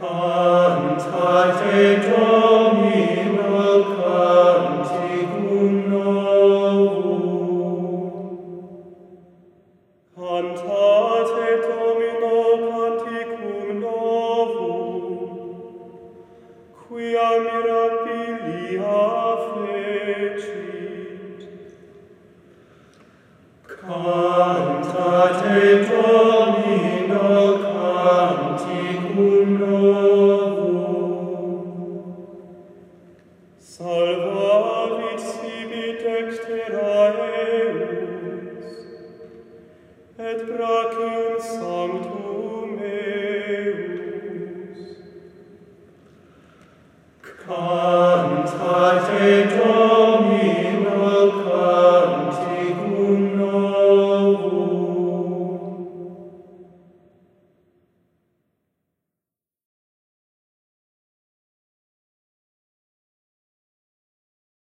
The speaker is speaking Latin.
Cantate Domino canticum novum. Cantate Domino canticum novum, quia mirabilia fecit. Cantate Domino canticum novum.